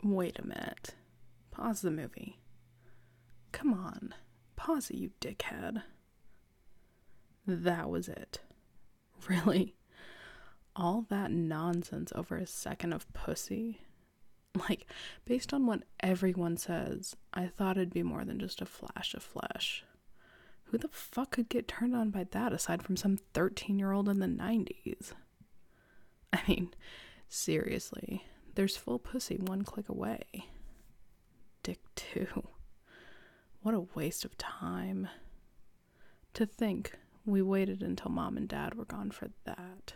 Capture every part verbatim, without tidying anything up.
Wait a minute. Pause the movie. Come on. Pause it, you dickhead. That was it. Really? All that nonsense over a second of pussy? Like, based on what everyone says, I thought it'd be more than just a flash of flesh. Who the fuck could get turned on by that aside from some thirteen-year-old in the nineties? I mean, seriously, there's full pussy one click away. Dick too. What a waste of time. To think we waited until mom and dad were gone for that.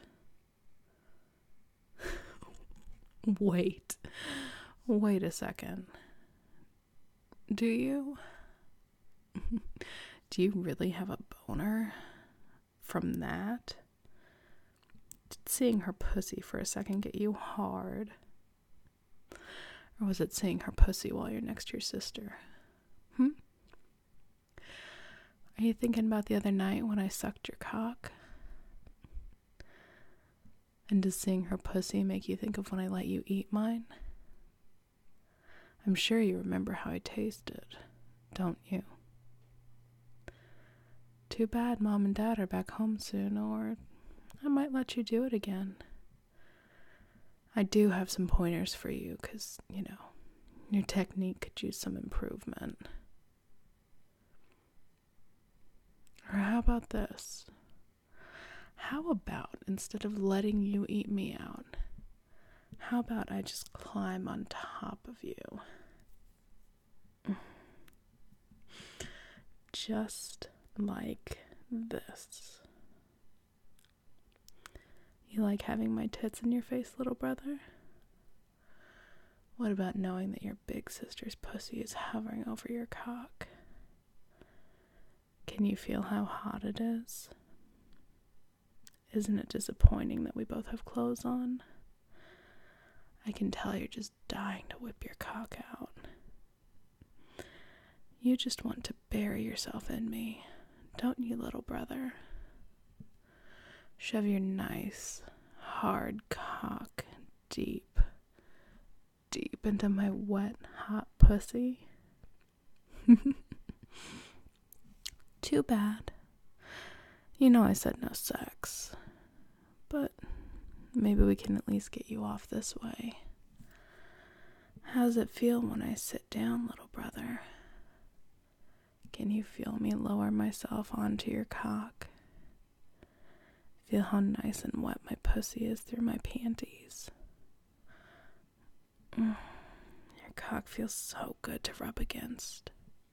Wait. Wait a second. Do you? Do you really have a boner from that? Did seeing her pussy for a second get you hard? Or was it seeing her pussy while you're next to your sister? Hmm? Are you thinking about the other night when I sucked your cock? And does seeing her pussy make you think of when I let you eat mine? I'm sure you remember how I tasted, don't you? Too bad mom and dad are back home soon, or I might let you do it again. I do have some pointers for you, because, you know, your technique could use some improvement. Or how about this? How about, instead of letting you eat me out, how about I just climb on top of you? Just like this. You like having my tits in your face, little brother? What about knowing that your big sister's pussy is hovering over your cock? Can you feel how hot it is? Isn't it disappointing that we both have clothes on? I can tell you're just dying to whip your cock out. You just want to bury yourself in me, don't you, little brother? Shove your nice, hard cock deep, deep into my wet, hot pussy. Too bad. You know I said no sex. But maybe we can at least get you off this way. How's it feel when I sit down, little brother? Can you feel me lower myself onto your cock? Feel how nice and wet my pussy is through my panties. Mm, your cock feels so good to rub against.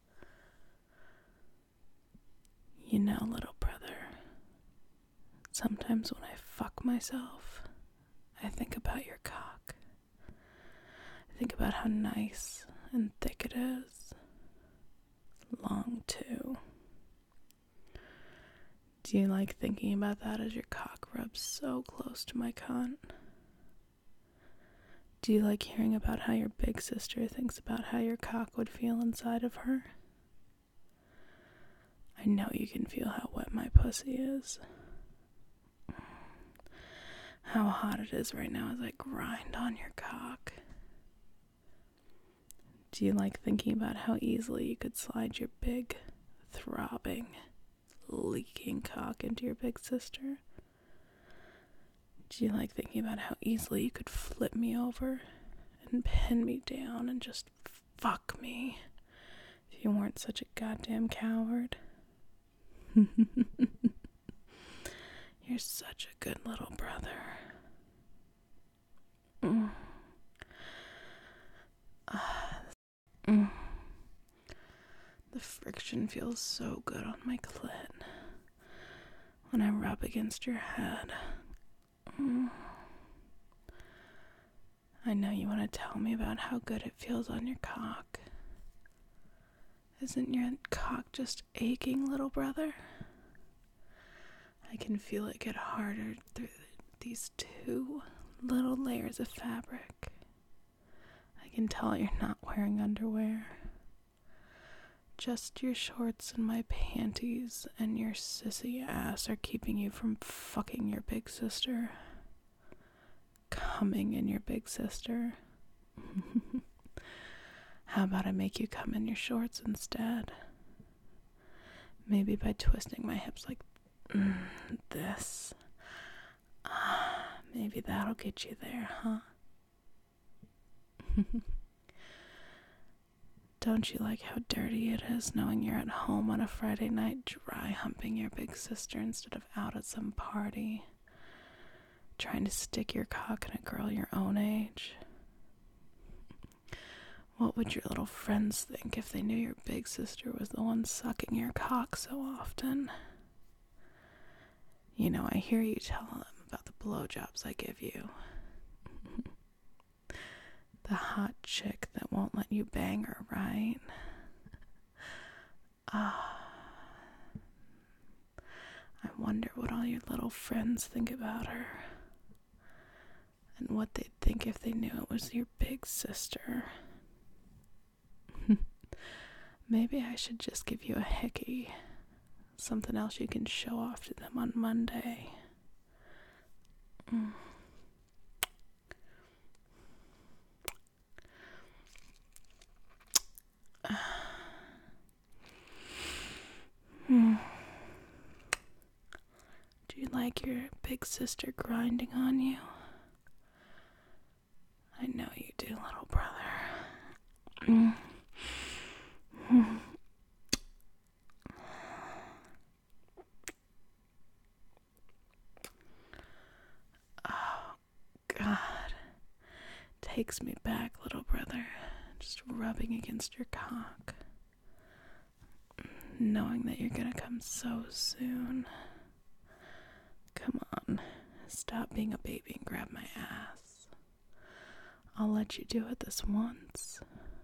You know, little brother, sometimes when I fuck myself, I think about your cock. I think about how nice and thick it is. Long, too. Do you like thinking about that as your cock rubs so close to my cunt? Do you like hearing about how your big sister thinks about how your cock would feel inside of her? I know you can feel how wet my pussy is. How hot it is right now as I grind on your cock. Do you like thinking about how easily you could slide your big, throbbing, leaking cock into your big sister? Do you like thinking about how easily you could flip me over and pin me down and just fuck me if you weren't such a goddamn coward? You're such a good little brother. Mm. Uh, mm. The friction feels so good on my clit when I rub against your head. Mm. I know you want to tell me about how good it feels on your cock. Isn't your cock just aching, little brother? I can feel it get harder through these two little layers of fabric. I can tell you're not wearing underwear. Just your shorts and my panties and your sissy ass are keeping you from fucking your big sister. Coming in your big sister. How about I make you come in your shorts instead? Maybe by twisting my hips like mm, this. Ah, maybe that'll get you there, huh? Don't you like how dirty it is knowing you're at home on a Friday night dry humping your big sister instead of out at some party, trying to stick your cock in a girl your own age? What would your little friends think if they knew your big sister was the one sucking your cock so often? You know, I hear you tell them about the blowjobs I give you. The hot chick that won't let you bang her, right? Ah. I wonder what all your little friends think about her. And what they'd think if they knew it was your big sister. Maybe I should just give you a hickey. Something else you can show off to them on Monday. Mm. Mm. Do you like your big sister grinding on you? I know you do, little brother. Mm. Mm. Oh, God. Takes me back, little brother. Just rubbing against your cock. Knowing that you're gonna come so soon. Come on. Stop being a baby and grab my ass. I'll let you do it this once.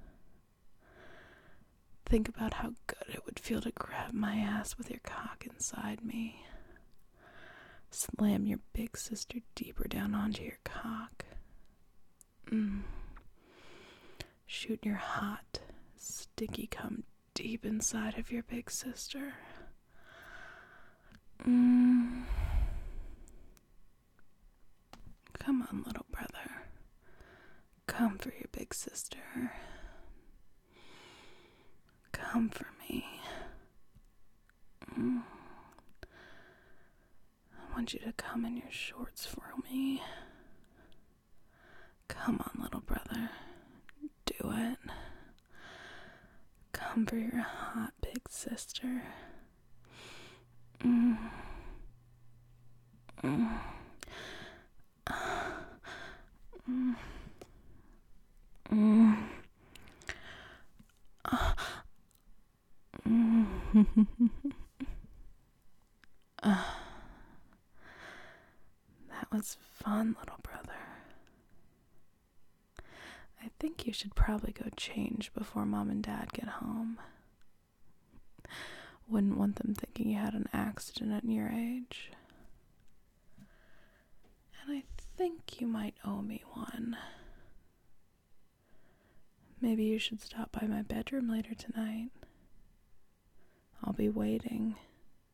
Think about how good it would feel to grab my ass with your cock inside me. Slam your big sister deeper down onto your cock. Mm. Shoot your hot, sticky cum deep inside of your big sister. Mm. Come on, little brother. Come for your big sister. Come for me. Mm. I want you to come in your shorts for me. Come on, little brother. Do it. Come for your hot big sister. Mm. Mm. Mm. Mm. Uh. Mm. uh. That was fun, little brother. I think you should probably go change before Mom and Dad get home. Wouldn't want them thinking you had an accident at your age. And I think you might owe me one. Maybe you should stop by my bedroom later tonight. I'll be waiting.